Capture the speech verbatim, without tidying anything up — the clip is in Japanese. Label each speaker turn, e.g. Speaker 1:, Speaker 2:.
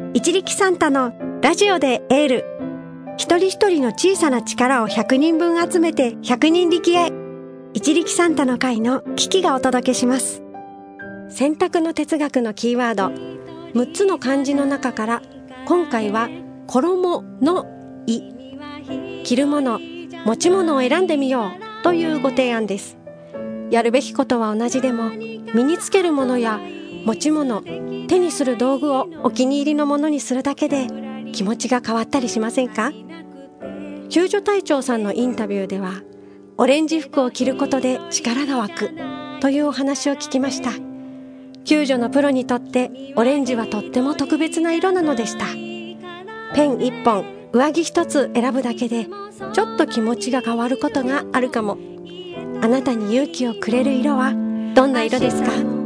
Speaker 1: 一力サンタのラジオでエール。一人一人の小さな力をひゃくにんぶん集めてひゃくにん力へ。一力サンタの会のキキがお届けします。選択の哲学のキーワード、むっつの漢字の中から今回は衣のい、着るもの、持ち物を選んでみようというご提案です。やるべきことは同じでも、身につけるものや持ち物、手にする道具をお気に入りのものにするだけで気持ちが変わったりしませんか？救助隊長さんのインタビューでは、オレンジ服を着ることで力が湧くというお話を聞きました。救助のプロにとってオレンジはとっても特別な色なのでした。ペン一本、上着一つ選ぶだけでちょっと気持ちが変わることがあるかも。あなたに勇気をくれる色はどんな色ですか？